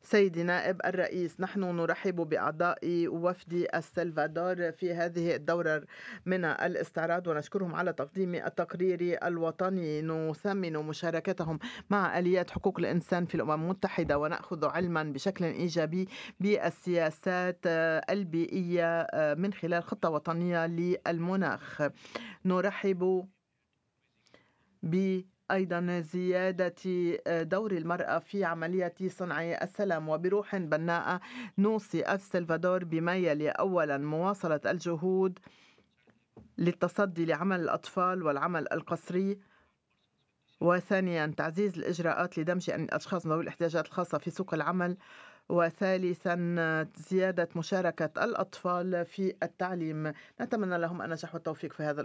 سيدي نائب الرئيس، نحن نرحب بأعضاء وفد السلفادور في هذه الدورة من الاستعراض ونشكرهم على تقديم التقرير الوطني. نثمن مشاركتهم مع آليات حقوق الإنسان في الأمم المتحدة ونأخذ علما بشكل إيجابي بالسياسات البيئية من خلال خطة وطنية للمناخ. نرحب أيضا زيادة دور المرأة في عملية صنع السلام. وبروح بناءة نوصي السلفادور بما يلي: أولا، مواصلة الجهود للتصدي لعمل الأطفال والعمل القسري، وثانيا تعزيز الإجراءات لدمج الأشخاص ذوي الاحتياجات الخاصة في سوق العمل، وثالثا زيادة مشاركة الأطفال في التعليم. نتمنى لهم النجاح والتوفيق في هذا